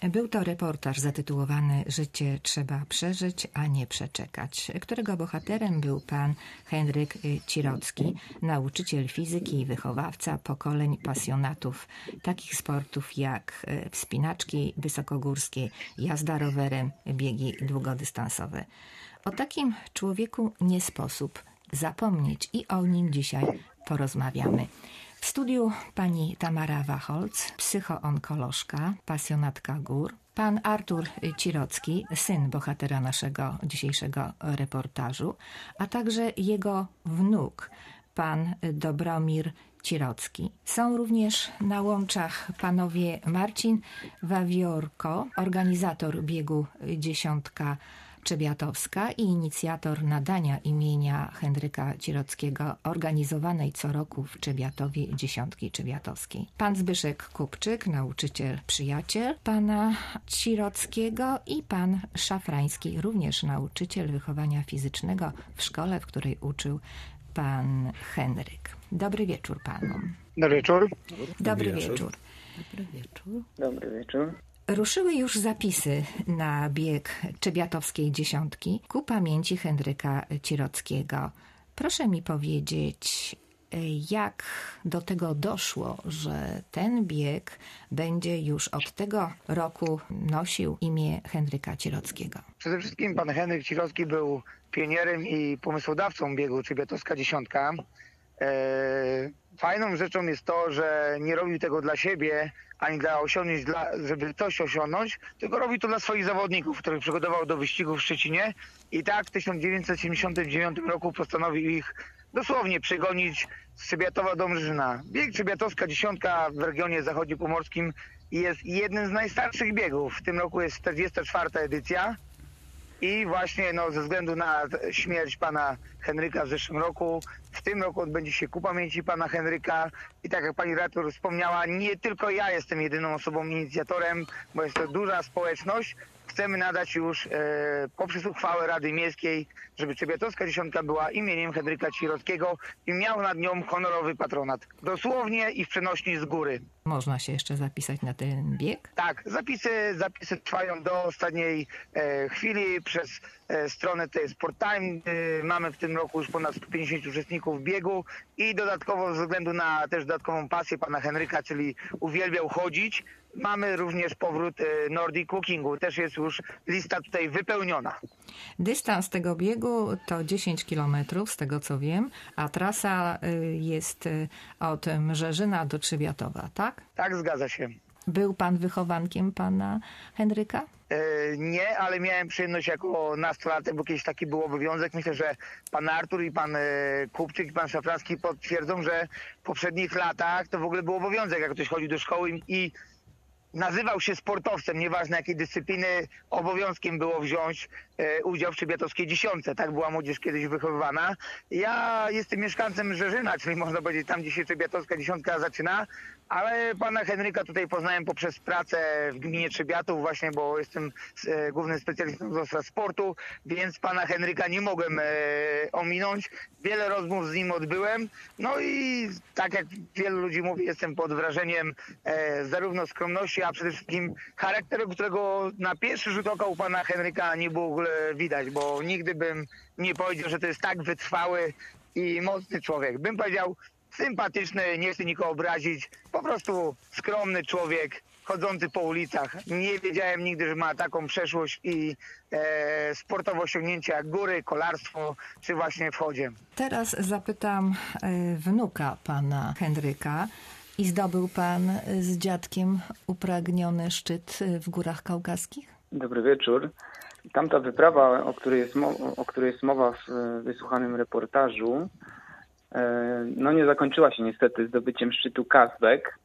Był to reportaż zatytułowany „Życie trzeba przeżyć, a nie przeczekać”, którego bohaterem był pan Henryk Cirocki, nauczyciel fizyki i wychowawca pokoleń pasjonatów takich sportów jak wspinaczki wysokogórskie, jazda rowerem, biegi długodystansowe. O takim człowieku nie sposób zapomnieć i o nim dzisiaj porozmawiamy. W studiu pani Tamara Wacholc, psychoonkolożka, pasjonatka gór, pan Artur Cirocki, syn bohatera naszego dzisiejszego reportażu, a także jego wnuk, pan Dobromir Cirocki. Są również na łączach panowie Marcin Wawiorko, organizator biegu Dziesiątka Trzebiatowska i inicjator nadania imienia Henryka Cirockiego organizowanej co roku w Trzebiatowie Dziesiątki Trzebiatowskiej. Pan Zbyszek Kupczyk, nauczyciel, przyjaciel pana Cirockiego i pan Szafrański, również nauczyciel wychowania fizycznego w szkole, w której uczył pan Henryk. Dobry wieczór panom. Dobry wieczór. Dobry wieczór. Dobry wieczór. Dobry wieczór. Ruszyły już zapisy na bieg Trzebiatowskiej Dziesiątki ku pamięci Henryka Cirockiego. Proszę mi powiedzieć, jak do tego doszło, że ten bieg będzie już od tego roku nosił imię Henryka Cirockiego? Przede wszystkim pan Henryk Cirocki był pionierem i pomysłodawcą biegu Trzebiatowska Dziesiątka. Fajną rzeczą jest to, że nie robił tego dla siebie, ani dla osiągnięć, żeby coś osiągnąć, tylko robił to dla swoich zawodników, których przygotował do wyścigów w Szczecinie. I tak w 1979 roku postanowił ich dosłownie przegonić z Trzebiatowa do Mrzyna. Bieg Trzebiatowska Dziesiątka w regionie zachodniopomorskim jest jednym z najstarszych biegów. W tym roku jest 44. edycja. I właśnie ze względu na śmierć pana Henryka w zeszłym roku, w tym roku odbędzie się ku pamięci pana Henryka. I tak jak pani redaktor wspomniała, nie tylko ja jestem jedyną osobą inicjatorem, bo jest to duża społeczność. Chcemy nadać już poprzez uchwałę Rady Miejskiej, żeby Trzebiatowska Dziesiątka była imieniem Henryka Cirockiego i miał nad nią honorowy patronat. Dosłownie i w przenośni z góry. Można się jeszcze zapisać na ten bieg? Tak, zapisy trwają do ostatniej chwili przez stronę Sport Time. Mamy w tym roku już ponad 150 uczestników biegu i dodatkowo ze względu na też dodatkową pasję pana Henryka, czyli uwielbiał chodzić, mamy również powrót Nordic Walkingu. Też jest już lista tutaj wypełniona. Dystans tego biegu to 10 km, z tego co wiem, a trasa jest od Mrzeżyna do Trzebiatowa, tak? Tak, zgadza się. Był pan wychowankiem pana Henryka? Nie, ale miałem przyjemność jako nastolatek, bo kiedyś taki był obowiązek. Myślę, że pan Artur i pan Kupczyk i pan Szafranski potwierdzą, że w poprzednich latach to w ogóle był obowiązek, jak ktoś chodził do szkoły i nazywał się sportowcem, nieważne jakiej dyscypliny, obowiązkiem było wziąć udział w Trzebiatowskiej Dziesiątce. Tak była młodzież kiedyś wychowywana. Ja jestem mieszkańcem Mrzeżyna, czyli można powiedzieć tam, gdzie się Trzebiatowska Dziesiątka zaczyna, ale pana Henryka tutaj poznałem poprzez pracę w gminie Trzebiatów właśnie, bo jestem głównym specjalistą do sportu, więc pana Henryka nie mogłem ominąć. Wiele rozmów z nim odbyłem, no i tak jak wielu ludzi mówi, jestem pod wrażeniem zarówno skromności, a przede wszystkim charakteru, którego na pierwszy rzut oka u pana Henryka nie było w ogóle widać, bo nigdy bym nie powiedział, że to jest tak wytrwały i mocny człowiek. Bym powiedział sympatyczny, nie chcę nikogo obrazić, po prostu skromny człowiek, chodzący po ulicach. Nie wiedziałem nigdy, że ma taką przeszłość i sportowe osiągnięcia jak góry, kolarstwo, czy właśnie w chodzie. Teraz zapytam wnuka pana Henryka. I zdobył pan z dziadkiem upragniony szczyt w Górach Kaukaskich? Dobry wieczór. Tamta wyprawa, o której jest mowa w wysłuchanym reportażu, nie zakończyła się niestety zdobyciem szczytu Kazbek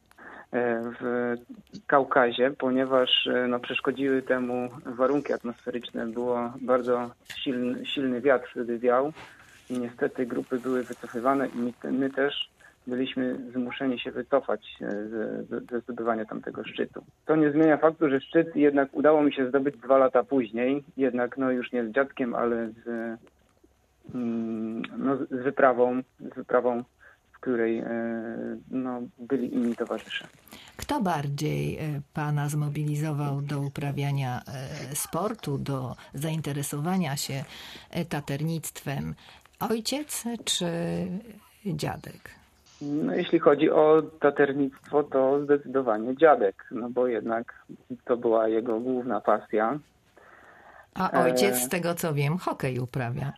w Kaukazie, ponieważ przeszkodziły temu warunki atmosferyczne. Było bardzo silny wiatr wtedy wiał i niestety grupy były wycofywane i my też byliśmy zmuszeni się wycofać ze zdobywania tamtego szczytu. To nie zmienia faktu, że szczyt jednak udało mi się zdobyć 2 lata później, jednak już nie z dziadkiem, ale z wyprawą, w której byli inni towarzysze. Kto bardziej pana zmobilizował do uprawiania sportu, do zainteresowania się taternictwem? Ojciec czy dziadek? No, jeśli chodzi o taternictwo, to zdecydowanie dziadek, no bo jednak to była jego główna pasja. A ojciec, z tego co wiem, hokej uprawia.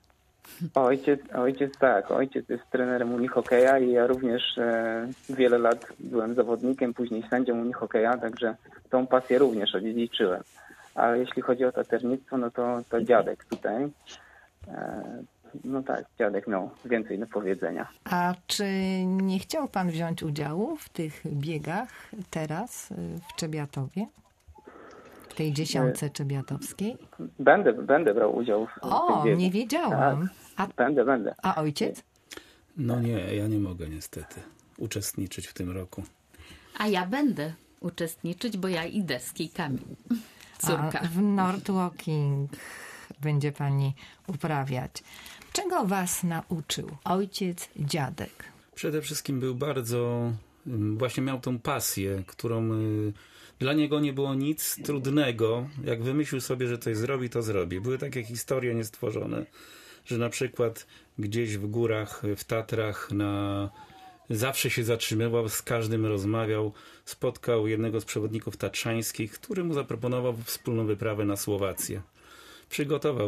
Ojciec jest trenerem unihokeja i ja również wiele lat byłem zawodnikiem, później sędzią unihokeja, także tą pasję również odziedziczyłem. Ale jeśli chodzi o taternictwo, no to dziadek tutaj. No tak, dziadek miał więcej do powiedzenia. A czy nie chciał pan wziąć udziału w tych biegach teraz w Czebiatowie? W tej 10 czebiatowskiej? Będę brał udział w tych biegach. Nie wiedziałam. Będę. A ojciec? No nie, ja nie mogę niestety uczestniczyć w tym roku. A ja będę uczestniczyć, bo ja idę z kijkami. Córka. A w Nordwalking będzie pani uprawiać. Czego was nauczył ojciec, dziadek? Przede wszystkim był właśnie miał tą pasję, którą dla niego nie było nic trudnego. Jak wymyślił sobie, że coś zrobi, to zrobi. Były takie historie niestworzone, że na przykład gdzieś w górach, w Tatrach zawsze się zatrzymywał, z każdym rozmawiał. Spotkał jednego z przewodników tatrzańskich, który mu zaproponował wspólną wyprawę na Słowację. Przygotował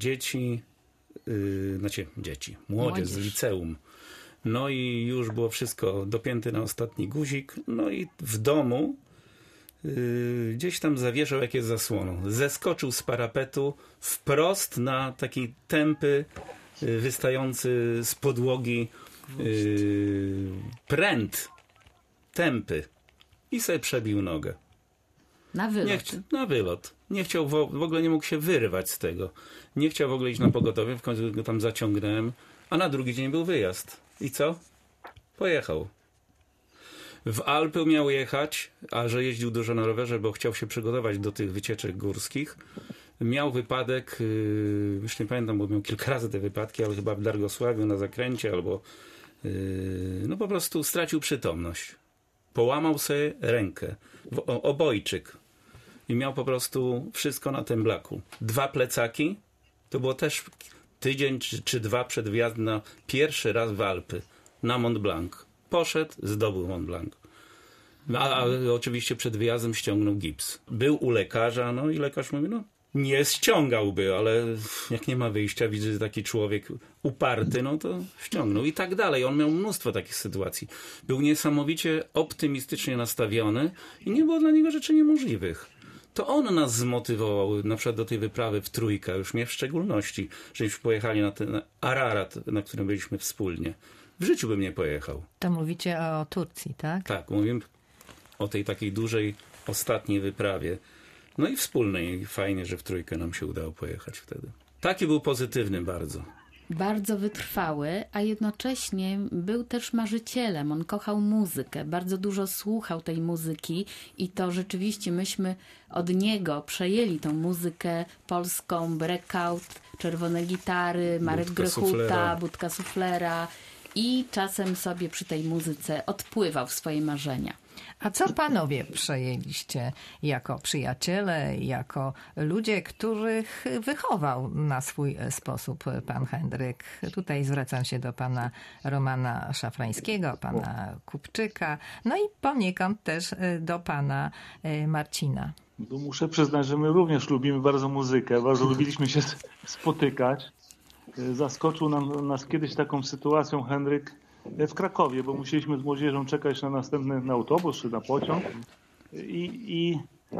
młodzież z liceum. No i już było wszystko dopięte na ostatni guzik. No i w domu gdzieś tam zawieszał jak jest zasłoną. Zeskoczył z parapetu wprost na taki tępy, wystający z podłogi pręt tępy i sobie przebił nogę. Na wylot. Na wylot. Nie chciał, w ogóle nie mógł się wyrwać z tego. Nie chciał w ogóle iść na pogotowie, w końcu go tam zaciągnąłem, a na drugi dzień był wyjazd. I co? Pojechał. W Alpy miał jechać, a że jeździł dużo na rowerze, bo chciał się przygotować do tych wycieczek górskich. Miał wypadek, już nie pamiętam, bo miał kilka razy te wypadki, ale chyba w Dargosławiu na zakręcie, albo no po prostu stracił przytomność. Połamał sobie rękę, obojczyk i miał po prostu wszystko na tym blaku. 2 plecaki, to było też tydzień czy 2 przed wjazdem na pierwszy raz w Alpy, na Mont Blanc. Poszedł, zdobył Mont Blanc. A oczywiście przed wyjazdem ściągnął gips. Był u lekarza, no i lekarz mówi, no nie ściągałby, ale jak nie ma wyjścia, widzę, że taki człowiek uparty, no to ściągnął i tak dalej. On miał mnóstwo takich sytuacji. Był niesamowicie optymistycznie nastawiony i nie było dla niego rzeczy niemożliwych. To on nas zmotywował na przykład do tej wyprawy w trójkę, już mnie w szczególności, żeśmy pojechali na ten Ararat, na którym byliśmy wspólnie. W życiu bym nie pojechał. To mówicie o Turcji, tak? Tak, mówimy o tej takiej dużej, ostatniej wyprawie. No i wspólnej. Fajnie, że w trójkę nam się udało pojechać wtedy. Taki był pozytywny bardzo. Bardzo wytrwały, a jednocześnie był też marzycielem. On kochał muzykę, bardzo dużo słuchał tej muzyki i to rzeczywiście myśmy od niego przejęli tą muzykę polską, breakout, czerwone gitary, Marek Grechuta, Budka Suflera i czasem sobie przy tej muzyce odpływał w swoje marzenia. A co panowie przejęliście jako przyjaciele, jako ludzie, których wychował na swój sposób pan Henryk? Tutaj zwracam się do pana Romana Szafrańskiego, pana Kupczyka, no i poniekąd też do pana Marcina. No muszę przyznać, że my również lubimy bardzo muzykę, bardzo lubiliśmy się spotykać. Zaskoczył nas kiedyś taką sytuacją Henryk w Krakowie, bo musieliśmy z młodzieżą czekać na następny autobus czy na pociąg i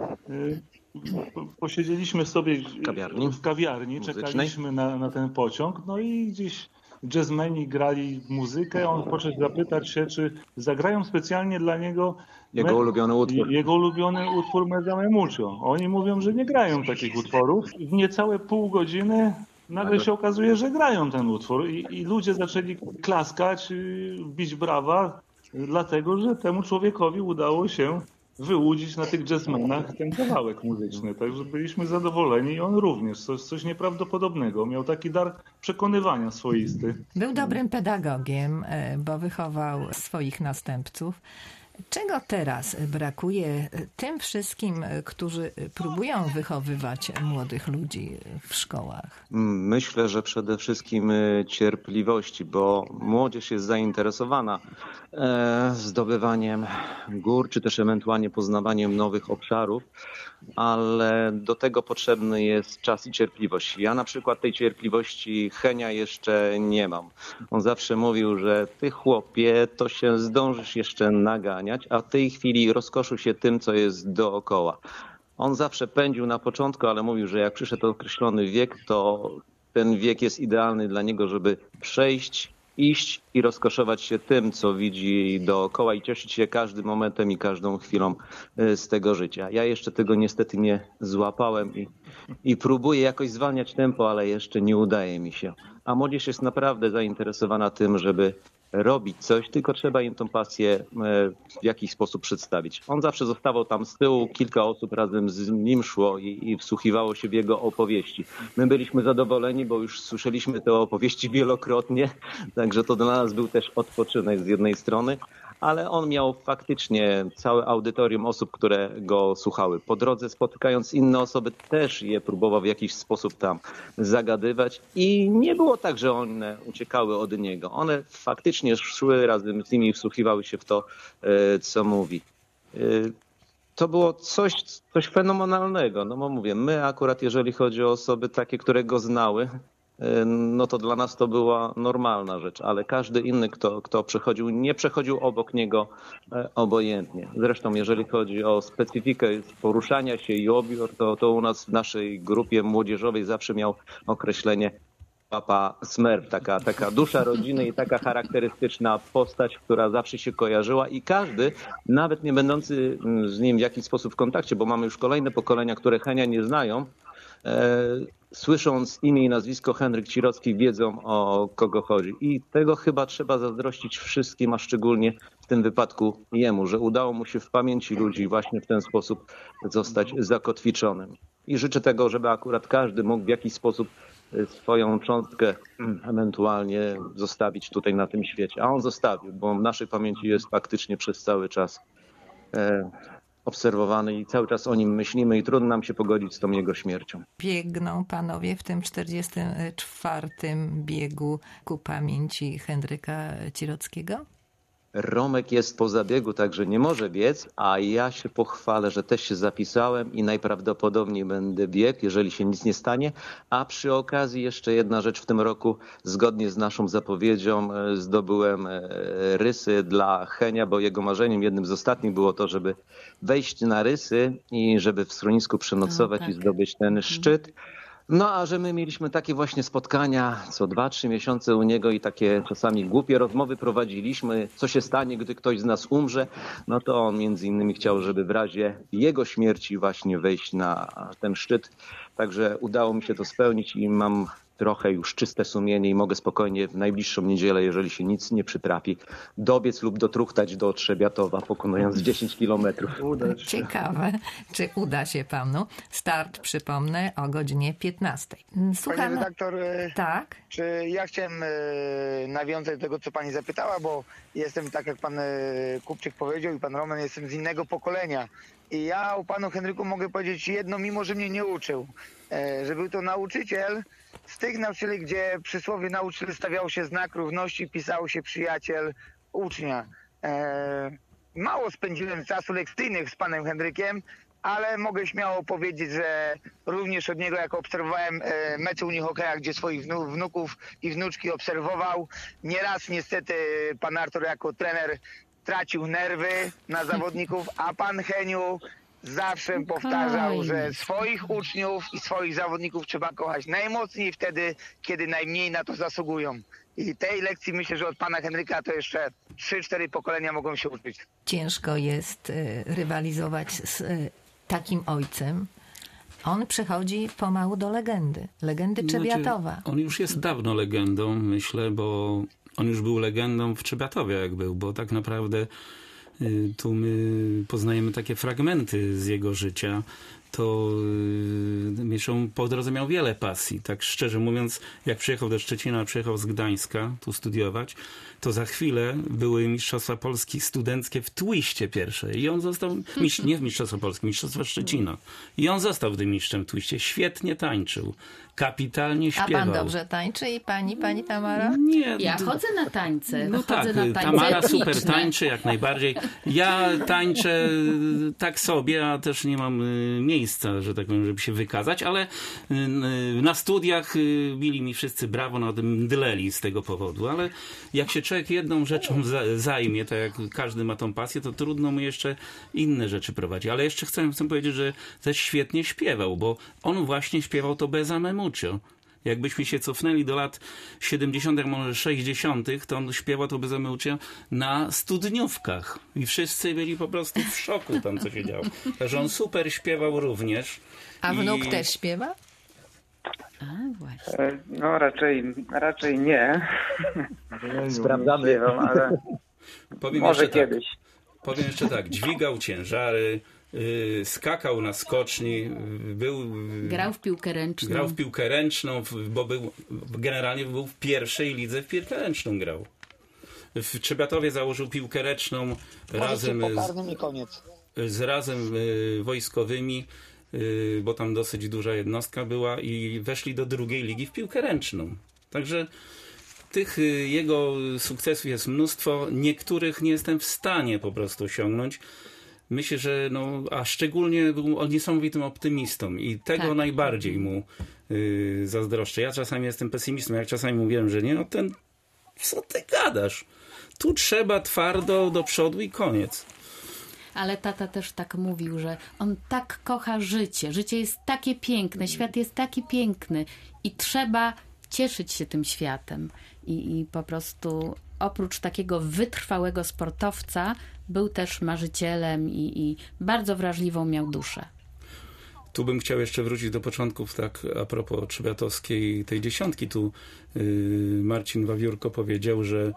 posiedzieliśmy sobie w kawiarni, czekaliśmy na ten pociąg, no i gdzieś jazzmeni grali muzykę, on poszedł zapytać się, czy zagrają specjalnie dla niego jego ulubiony utwór Mezzame Mucho. Oni mówią, że nie grają takich utworów. W niecałe pół godziny nagle się okazuje, że grają ten utwór i ludzie zaczęli klaskać, bić brawa, dlatego, że temu człowiekowi udało się wyłudzić na tych jazzmenach ten kawałek muzyczny. Także byliśmy zadowoleni i on również. Coś nieprawdopodobnego. Miał taki dar przekonywania swoisty. Był dobrym pedagogiem, bo wychował swoich następców. Czego teraz brakuje tym wszystkim, którzy próbują wychowywać młodych ludzi w szkołach? Myślę, że przede wszystkim cierpliwości, bo młodzież jest zainteresowana zdobywaniem gór, czy też ewentualnie poznawaniem nowych obszarów, ale do tego potrzebny jest czas i cierpliwość. Ja na przykład tej cierpliwości Henia jeszcze nie mam. On zawsze mówił, że ty chłopie, to się zdążysz jeszcze naganiać, a w tej chwili rozkoszuj się tym, co jest dookoła. On zawsze pędził na początku, ale mówił, że jak przyszedł określony wiek, to ten wiek jest idealny dla niego, żeby przejść, iść i rozkoszować się tym, co widzi dookoła i cieszyć się każdym momentem i każdą chwilą z tego życia. Ja jeszcze tego niestety nie złapałem i próbuję jakoś zwalniać tempo, ale jeszcze nie udaje mi się. A młodzież jest naprawdę zainteresowana tym, żeby robić coś, tylko trzeba im tą pasję w jakiś sposób przedstawić. On zawsze zostawał tam z tyłu, kilka osób razem z nim szło i wsłuchiwało się w jego opowieści. My byliśmy zadowoleni, bo już słyszeliśmy te opowieści wielokrotnie, także to dla nas był też odpoczynek z jednej strony, ale on miał faktycznie całe audytorium osób, które go słuchały. Po drodze spotykając inne osoby też je próbował w jakiś sposób tam zagadywać i nie było tak, że one uciekały od niego. One faktycznie szły razem z nimi i wsłuchiwały się w to, co mówi. To było coś fenomenalnego. No bo mówię, my akurat jeżeli chodzi o osoby takie, które go znały, no to dla nas to była normalna rzecz, ale każdy inny, kto przechodził, nie przechodził obok niego obojętnie. Zresztą jeżeli chodzi o specyfikę poruszania się i obiór, to u nas w naszej grupie młodzieżowej zawsze miał określenie Papa Smurf, taka dusza rodziny i taka charakterystyczna postać, która zawsze się kojarzyła i każdy, nawet nie będący z nim w jakiś sposób w kontakcie, bo mamy już kolejne pokolenia, które Henia nie znają, słysząc imię i nazwisko Henryk Cirocki, wiedzą, o kogo chodzi. I tego chyba trzeba zazdrościć wszystkim, a szczególnie w tym wypadku jemu, że udało mu się w pamięci ludzi właśnie w ten sposób zostać zakotwiczonym. I życzę tego, żeby akurat każdy mógł w jakiś sposób swoją cząstkę ewentualnie zostawić tutaj na tym świecie. A on zostawił, bo w naszej pamięci jest faktycznie przez cały czas obserwowany i cały czas o nim myślimy i trudno nam się pogodzić z tą jego śmiercią. Biegną panowie w tym 44. biegu ku pamięci Henryka Cirockiego? Romek jest po zabiegu, także nie może biec, a ja się pochwalę, że też się zapisałem i najprawdopodobniej będę biegł, jeżeli się nic nie stanie. A przy okazji jeszcze jedna rzecz w tym roku, zgodnie z naszą zapowiedzią zdobyłem rysy dla Henia, bo jego marzeniem jednym z ostatnich było to, żeby wejść na rysy i żeby w schronisku przenocować i zdobyć ten szczyt. No a że my mieliśmy takie właśnie spotkania co 2-3 miesiące u niego i takie czasami głupie rozmowy prowadziliśmy, co się stanie, gdy ktoś z nas umrze, no to on między innymi chciał, żeby w razie jego śmierci właśnie wejść na ten szczyt. Także udało mi się to spełnić i mam trochę już czyste sumienie i mogę spokojnie w najbliższą niedzielę, jeżeli się nic nie przytrafi, dobiec lub dotruchtać do Trzebiatowa, pokonując 10 kilometrów. Ciekawe, czy uda się panu. Start, przypomnę, o godzinie 15. Pani redaktor, tak? Czy ja chciałem nawiązać do tego, co pani zapytała, bo jestem, tak jak pan Kupczyk powiedział i pan Roman, jestem z innego pokolenia. I ja o panu Henryku mogę powiedzieć jedno, mimo że mnie nie uczył, że był to nauczyciel z tych nauczycieli, gdzie przysłowie nauczyciel stawiał się znak równości, pisał się przyjaciel ucznia. Mało spędziłem czasu lekcyjnych z panem Henrykiem, ale mogę śmiało powiedzieć, że również od niego, jak obserwowałem mecze unihokeja, gdzie swoich wnuków i wnuczki obserwował, nieraz niestety pan Artur jako trener tracił nerwy na zawodników, a pan Heniu zawsze powtarzał, że swoich uczniów i swoich zawodników trzeba kochać najmocniej wtedy, kiedy najmniej na to zasługują. I tej lekcji myślę, że od pana Henryka to jeszcze 3-4 pokolenia mogą się uczyć. Ciężko jest rywalizować z takim ojcem. On przechodzi pomału do legendy Trzebiatowa. On już jest dawno legendą, myślę, bo on już był legendą w Trzebiatowie, jak był, bo tak naprawdę tu my poznajemy takie fragmenty z jego życia. to Mieszą po drodze miał wiele pasji. Tak szczerze mówiąc, jak przyjechał do Szczecina, przyjechał z Gdańska tu studiować, to za chwilę były Mistrzostwa Polski studenckie w twiście pierwsze. I on został, nie w Mistrzostwa Polski, Mistrzostwa Szczecina. I on został tym mistrzem w twiście. Świetnie tańczył. Kapitalnie śpiewał. A pan dobrze tańczy i pani Tamara? Nie. Ja chodzę na tańce. No tak, chodzę na tańce Tamara etniczne. super tańczy, jak najbardziej. Ja tańczę tak sobie, a też nie mam miejsca, że tak powiem, żeby się wykazać, ale na studiach bili mi wszyscy brawo, nawet mdleli z tego powodu, ale jak się człowiek jedną rzeczą zajmie, tak jak każdy ma tą pasję, to trudno mu jeszcze inne rzeczy prowadzi. Ale jeszcze chcę powiedzieć, że też świetnie śpiewał, bo on właśnie śpiewał to bez amemucio. Jakbyśmy się cofnęli do lat 70., może 60., to on śpiewał to bez amemucio na studniówkach. I wszyscy byli po prostu w szoku tam, co się działo. Także on super śpiewał również. A wnuk też śpiewa? A, właśnie. No raczej nie. Sprawdzamy. Nie wiem, ale Powiem może jeszcze kiedyś. Powiem jeszcze tak, dźwigał ciężary, skakał na skoczni, Grał w piłkę ręczną. grał w piłkę ręczną, bo generalnie był w pierwszej lidze w piłkę ręczną grał. W Trzebiatowie założył piłkę ręczną razem Pokarnym i koniec. razem wojskowymi, bo tam dosyć duża jednostka była i weszli do drugiej ligi w piłkę ręczną. Także tych jego sukcesów jest mnóstwo. Niektórych nie jestem w stanie po prostu osiągnąć. Myślę, że a szczególnie był on niesamowitym optymistą i tego Tak. najbardziej mu zazdroszczę. Ja czasami jestem pesymistą, jak czasami mówiłem, że nie, co ty gadasz? Tu trzeba twardo do przodu i koniec. Ale tata też tak mówił, że on tak kocha życie. Życie jest takie piękne, świat jest taki piękny i trzeba cieszyć się tym światem. I po prostu oprócz takiego wytrwałego sportowca był też marzycielem i bardzo wrażliwą miał duszę. Tu bym chciał jeszcze wrócić do początków, tak a propos trzebiatowskiej tej dziesiątki. Tu Marcin Wawiórko powiedział, że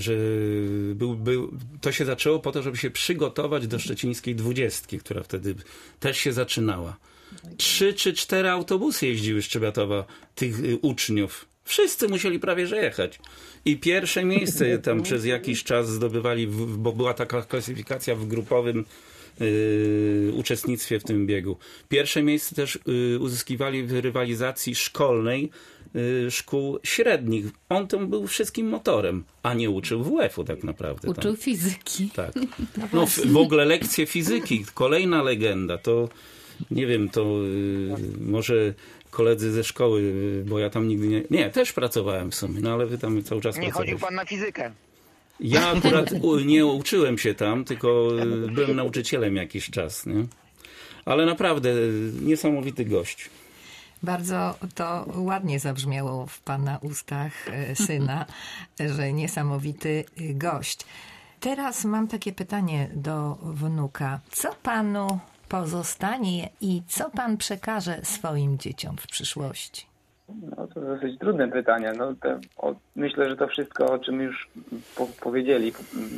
to się zaczęło po to, żeby się przygotować do szczecińskiej 20, która wtedy też się zaczynała. 3 czy 4 autobusy jeździły z Trzebiatowa tych uczniów. Wszyscy musieli prawie że jechać. I pierwsze miejsce tam przez jakiś czas zdobywali, bo była taka klasyfikacja w grupowym uczestnictwie w tym biegu. Pierwsze miejsce też uzyskiwali w rywalizacji szkolnej szkół średnich. On tam był wszystkim motorem, a nie uczył WF-u tak naprawdę. Uczył fizyki. Tak. No, w ogóle lekcje fizyki, kolejna legenda. To nie wiem, to może koledzy ze szkoły, bo ja tam nigdy nie, też pracowałem w sumie, ale wy tam cały czas Nie chodził pracowaliście. pan na fizykę. Ja akurat nie uczyłem się tam, tylko byłem nauczycielem jakiś czas, nie? Ale naprawdę niesamowity gość. Bardzo to ładnie zabrzmiało w pana ustach syna, że niesamowity gość. Teraz mam takie pytanie do wnuka. Co panu pozostanie i co pan przekaże swoim dzieciom w przyszłości? No to dosyć trudne pytanie. Myślę, że to wszystko, o czym już powiedzieli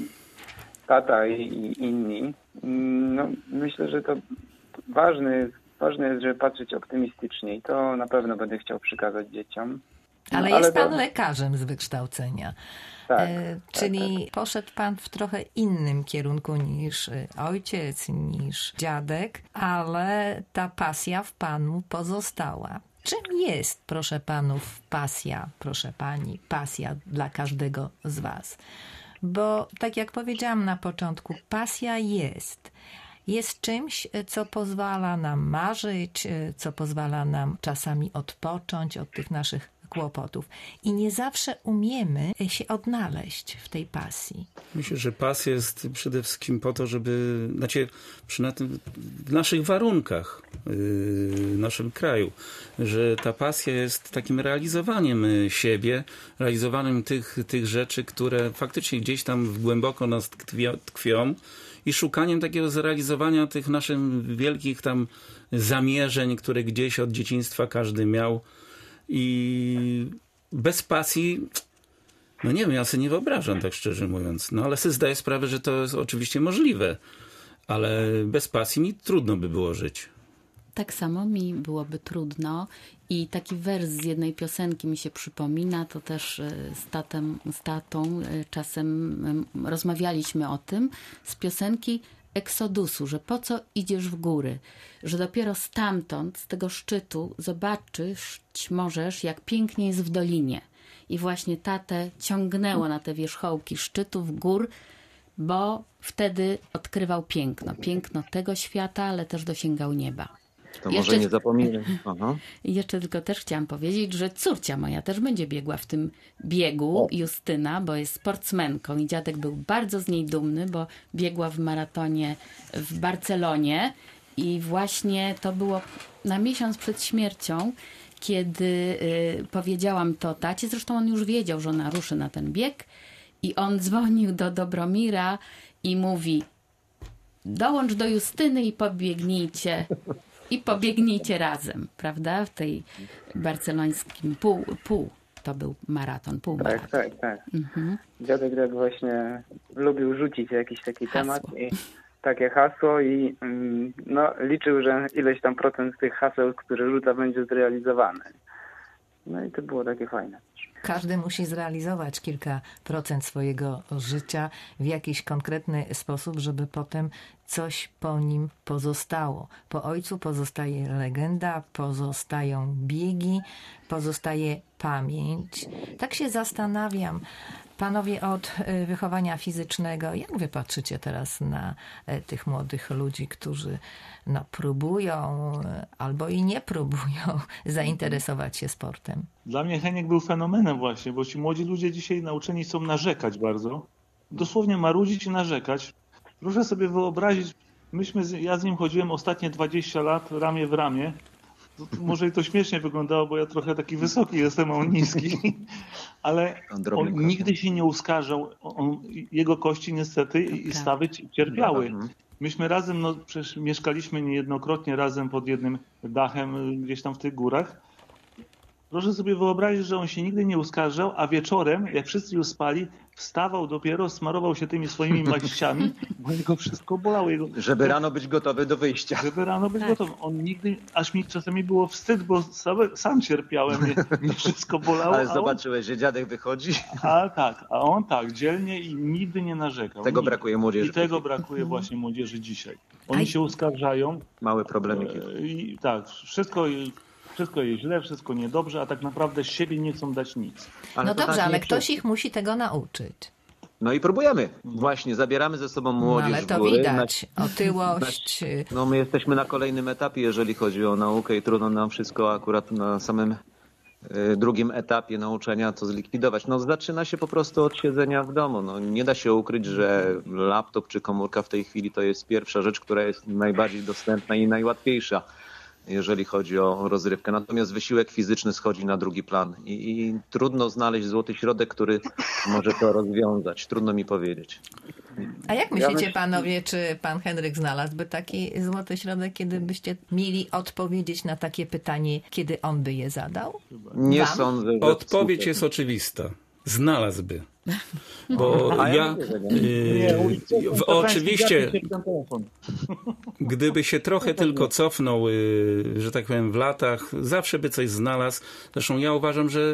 tata i inni. Myślę, że to ważne jest, żeby patrzeć optymistycznie i to na pewno będę chciał przekazać dzieciom. Ale jest pan lekarzem z wykształcenia. Tak, czyli poszedł pan w trochę innym kierunku niż ojciec, niż dziadek, ale ta pasja w panu pozostała. Czym jest, proszę panów, pasja, proszę pani, pasja dla każdego z was? Bo tak jak powiedziałam na początku, pasja jest czymś, co pozwala nam marzyć, co pozwala nam czasami odpocząć od tych naszych kłopotów. I nie zawsze umiemy się odnaleźć w tej pasji. Myślę, że pasja jest przede wszystkim po to, żeby, w naszych warunkach, w naszym kraju, że ta pasja jest takim realizowaniem siebie, realizowaniem tych rzeczy, które faktycznie gdzieś tam głęboko nas tkwią i szukaniem takiego zrealizowania tych naszych wielkich tam zamierzeń, które gdzieś od dzieciństwa każdy miał. I bez pasji, nie wiem, ja sobie nie wyobrażam, tak szczerze mówiąc. Ale sobie zdaję sprawę, że to jest oczywiście możliwe. Ale bez pasji mi trudno by było żyć. Tak samo mi byłoby trudno i taki wers z jednej piosenki mi się przypomina, to też z tatą czasem rozmawialiśmy o tym, z piosenki Eksodusu, że po co idziesz w góry, że dopiero stamtąd, z tego szczytu zobaczyć możesz, jak pięknie jest w dolinie. I właśnie tatę ciągnęło na te wierzchołki szczytów gór, bo wtedy odkrywał piękno tego świata, ale też dosięgał nieba. To może nie zapominaj. Aha. I jeszcze tylko też chciałam powiedzieć, że córcia moja też będzie biegła w tym biegu, Justyna, bo jest sportsmenką i dziadek był bardzo z niej dumny, bo biegła w maratonie w Barcelonie i właśnie to było na miesiąc przed śmiercią, kiedy powiedziałam to tacie, zresztą on już wiedział, że ona ruszy na ten bieg i on dzwonił do Dobromira i mówi: dołącz do Justyny i pobiegnijcie razem, prawda? W tej barcelońskim pół to był maraton, półmaraton. Tak. Dziadek tak właśnie lubił rzucić jakiś taki temat i takie hasło i liczył, że ileś tam procent z tych haseł, które rzuca, będzie zrealizowane. No i to było takie fajne. Każdy musi zrealizować kilka procent swojego życia w jakiś konkretny sposób, żeby potem coś po nim pozostało. Po ojcu pozostaje legenda, pozostają biegi, pozostaje pamięć. Tak się zastanawiam, panowie od wychowania fizycznego, jak wy patrzycie teraz na tych młodych ludzi, którzy próbują albo i nie próbują zainteresować się sportem? Dla mnie Heniek był fenomenem właśnie, bo ci młodzi ludzie dzisiaj nauczeni są narzekać bardzo. Dosłownie marudzić i narzekać. Proszę sobie wyobrazić, ja z nim chodziłem ostatnie 20 lat ramię w ramię. Może i to śmiesznie wyglądało, bo ja trochę taki wysoki jestem, a on niski. Ale on nigdy się nie uskarżał. Jego kości niestety i stawy cierpiały. Myśmy razem, przecież mieszkaliśmy niejednokrotnie razem pod jednym dachem gdzieś tam w tych górach. Proszę sobie wyobrazić, że on się nigdy nie uskarżał, a wieczorem, jak wszyscy już spali, wstawał dopiero, smarował się tymi swoimi maściami, bo jego wszystko bolało. Żeby rano być gotowy do wyjścia. Żeby rano być gotowy. On nigdy, aż mi czasami było wstyd, bo sam cierpiałem, mnie wszystko bolało. Ale zobaczyłeś, że dziadek wychodzi? A on dzielnie i nigdy nie narzekał. Tego brakuje młodzieży. I tego brakuje właśnie młodzieży dzisiaj. Oni się uskarżają. Małe problemy. I tak, wszystko jest źle, wszystko niedobrze, a tak naprawdę z siebie nie chcą dać nic. No dobrze, ale ktoś ich musi tego nauczyć. No i próbujemy. Właśnie, zabieramy ze sobą młodzież ale to w góry. widać, otyłość. My jesteśmy na kolejnym etapie, jeżeli chodzi o naukę i trudno nam wszystko akurat na samym drugim etapie nauczania to zlikwidować. Zaczyna się po prostu od siedzenia w domu. Nie da się ukryć, że laptop czy komórka w tej chwili to jest pierwsza rzecz, która jest najbardziej dostępna i najłatwiejsza, jeżeli chodzi o rozrywkę. Natomiast wysiłek fizyczny schodzi na drugi plan i trudno znaleźć złoty środek, który może to rozwiązać. Trudno mi powiedzieć. A jak myślicie, panowie, czy pan Henryk znalazłby taki złoty środek, kiedy byście mieli odpowiedzieć na takie pytanie, kiedy on by je zadał? Nie sądzę, że... Odpowiedź jest oczywista. Znalazłby. Bo oczywiście, gdyby się trochę tylko cofnął, że tak powiem, w latach, zawsze by coś znalazł. Zresztą ja uważam, że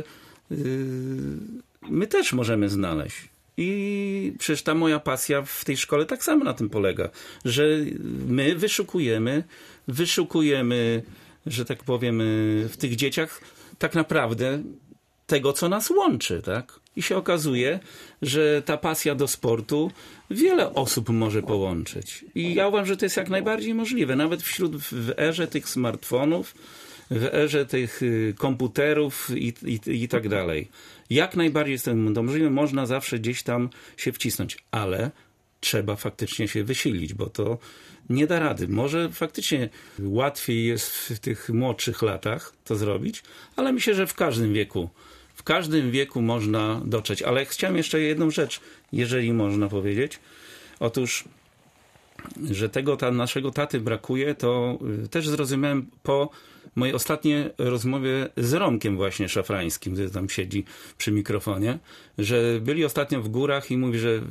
my też możemy znaleźć. I przecież ta moja pasja w tej szkole tak samo na tym polega, że my wyszukujemy, że tak powiem, w tych dzieciach tak naprawdę tego, co nas łączy, tak? I się okazuje, że ta pasja do sportu wiele osób może połączyć. I ja uważam, że to jest jak najbardziej możliwe. Nawet w erze tych smartfonów, w erze tych komputerów i tak dalej. Jak najbardziej jest to możliwe. Można zawsze gdzieś tam się wcisnąć, ale trzeba faktycznie się wysilić, bo to nie da rady. Może faktycznie łatwiej jest w tych młodszych latach to zrobić, ale myślę, że w każdym wieku można dotrzeć. Ale chciałem jeszcze jedną rzecz, jeżeli można powiedzieć. Otóż, że tego naszego taty brakuje, to też zrozumiałem po mojej ostatniej rozmowie z Romkiem właśnie Szafrańskim, który tam siedzi przy mikrofonie, że byli ostatnio w górach i mówi, że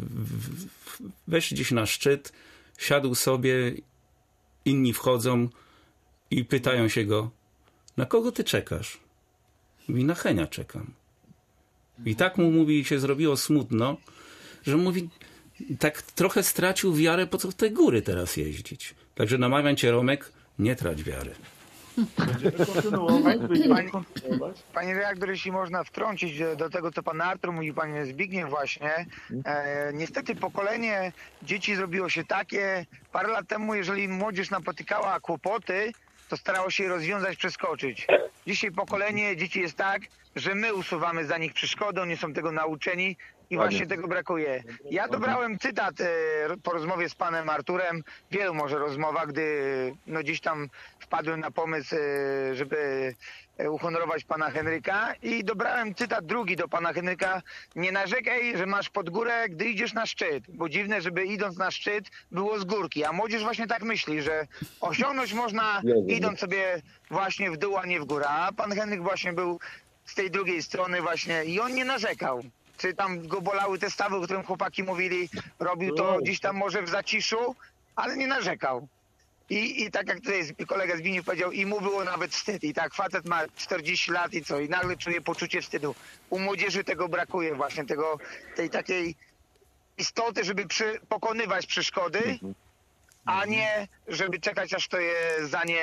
weszli gdzieś na szczyt, siadł sobie, inni wchodzą I pytają się go, na kogo ty czekasz? Mówi, na Henia czekam. I tak mu mówi, się zrobiło smutno, że mówi, tak trochę stracił wiarę, po co w te góry teraz jeździć. Także namawiam cię, Romek, nie trać wiary. Będziemy kontynuować. Panie redaktor, jeśli można wtrącić do tego, co pan Artur mówi, pan Zbigniew właśnie. Niestety pokolenie dzieci zrobiło się takie, parę lat temu, jeżeli młodzież napotykała kłopoty, to starało się je rozwiązać, przeskoczyć. Dzisiaj pokolenie dzieci jest tak, że my usuwamy za nich przeszkody, oni są tego nauczeni i właśnie tego brakuje. Ja dobrałem cytat po rozmowie z panem Arturem, wielu może rozmowach, gdy no gdzieś tam wpadłem na pomysł, żeby uhonorować pana Henryka i dobrałem cytat drugi do pana Henryka: nie narzekaj, że masz pod górę, gdy idziesz na szczyt, bo dziwne, żeby idąc na szczyt było z górki, a młodzież właśnie tak myśli, że osiągnąć można idąc sobie właśnie w dół, a nie w górę, a pan Henryk właśnie był z tej drugiej strony właśnie i on nie narzekał. Czy tam go bolały te stawy, o którym chłopaki mówili, robił to gdzieś tam może w zaciszu, ale nie narzekał. I tak jak tutaj kolega Zbigniew powiedział, i mu było nawet wstyd. I tak facet ma 40 lat i co? I nagle czuje poczucie wstydu. U młodzieży tego brakuje właśnie, tej takiej istoty, żeby pokonywać przeszkody, a nie żeby czekać, aż to je za nie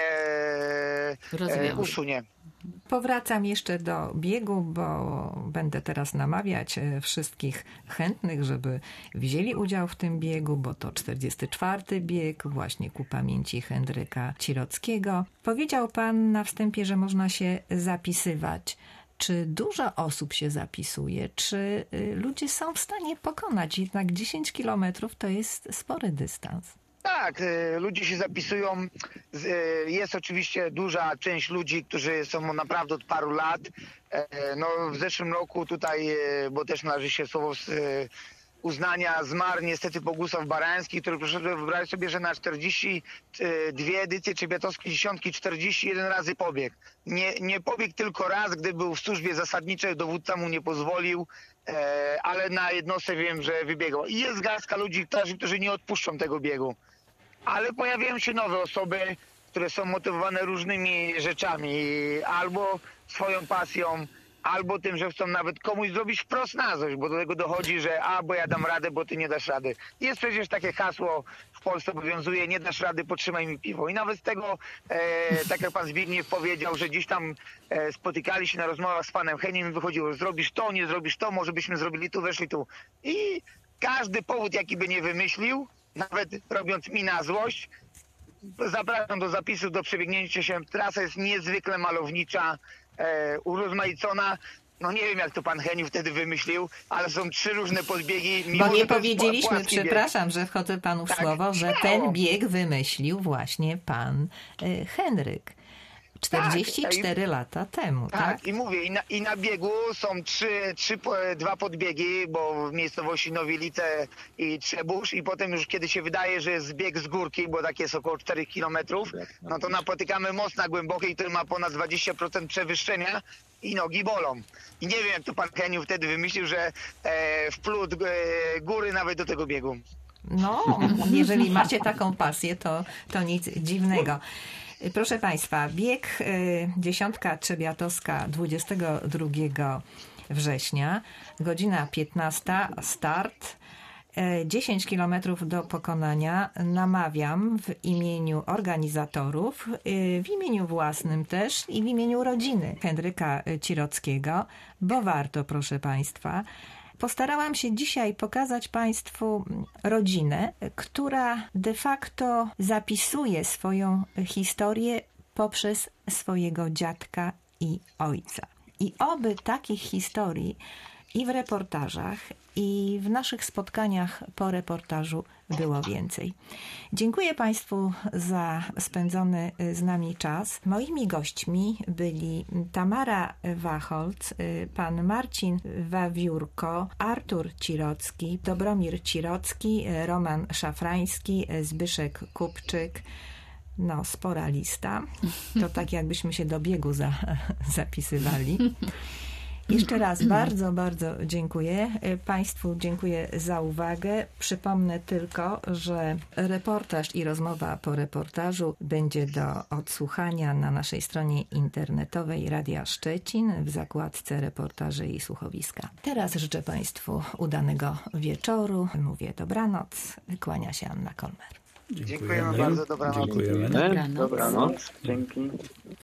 usunie. Powracam jeszcze do biegu, bo będę teraz namawiać wszystkich chętnych, żeby wzięli udział w tym biegu, bo to 44. bieg właśnie ku pamięci Henryka Cirockiego. Powiedział pan na wstępie, że można się zapisywać. Czy dużo osób się zapisuje? Czy ludzie są w stanie pokonać? Jednak 10 kilometrów to jest spory dystans. Tak, ludzie się zapisują. Jest oczywiście duża część ludzi, którzy są naprawdę od paru lat. No, w zeszłym roku tutaj, bo też należy się słowo uznania, zmarł niestety Bogusław Barański, który, proszę wyobrazić sobie, że na 42 edycje Trzebiatowskiej dziesiątki 41 razy pobiegł. Nie pobiegł tylko raz, gdy był w służbie zasadniczej, dowódca mu nie pozwolił, ale na jednostce wiem, że wybiegał. I jest garstka ludzi, którzy nie odpuszczą tego biegu. Ale pojawiają się nowe osoby, które są motywowane różnymi rzeczami, albo swoją pasją, albo tym, że chcą nawet komuś zrobić wprost na złość, bo do tego dochodzi, że bo ja dam radę, bo ty nie dasz rady. Jest przecież takie hasło w Polsce obowiązuje: nie dasz rady, potrzymaj mi piwo. I nawet z tego, tak jak pan Zbigniew powiedział, że gdzieś tam spotykali się na rozmowach z panem Heniem i wychodziło: zrobisz to, nie zrobisz to, może byśmy zrobili tu, weszli tu. I każdy powód, jaki by nie wymyślił, nawet robiąc mi na złość, zapraszam do zapisów, do przebiegnięcia się. Trasa jest niezwykle malownicza, urozmaicona. No nie wiem, jak to pan Heniu wtedy wymyślił, ale są 3 różne podbiegi. Bo nie powiedzieliśmy, przepraszam, że wchodzę panu w słowo, że ten bieg wymyślił właśnie pan Henryk. 44 lata temu, tak? I mówię, i na biegu są 2 podbiegi, bo w miejscowości Nowielice i Trzebusz, i potem już kiedy się wydaje, że jest bieg z górki, bo tak jest około 4 kilometrów, no to napotykamy most na Głębokiej, który ma ponad 20% przewyższenia i nogi bolą. I nie wiem, jak to pan Heniu wtedy wymyślił, że wplótł góry nawet do tego biegu. No, jeżeli macie taką pasję, to nic dziwnego. Proszę państwa, bieg dziesiątka trzebiatowska 22 września, godzina 15, start, 10 kilometrów do pokonania. Namawiam w imieniu organizatorów, w imieniu własnym też i w imieniu rodziny Henryka Cirockiego, bo warto, proszę państwa. Postarałam się dzisiaj pokazać państwu rodzinę, która de facto zapisuje swoją historię poprzez swojego dziadka i ojca. I oby takich historii i w reportażach, i w naszych spotkaniach po reportażu było więcej. Dziękuję państwu za spędzony z nami czas. Moimi gośćmi byli Tamara Wacholc, pan Marcin Wawiórko, Artur Cirocki, Dobromir Cirocki, Roman Szafrański, Zbyszek Kupczyk. No, spora lista. To tak jakbyśmy się do biegu zapisywali. Jeszcze raz bardzo, bardzo dziękuję. Państwu dziękuję za uwagę. Przypomnę tylko, że reportaż i rozmowa po reportażu będzie do odsłuchania na naszej stronie internetowej Radia Szczecin w zakładce reportaży i słuchowiska. Teraz życzę Państwu udanego wieczoru. Mówię dobranoc. Kłania się Anna Kolmer. Dziękujemy bardzo, dobranoc. Dziękujemy. Dobranoc. Dobranoc. Dzięki.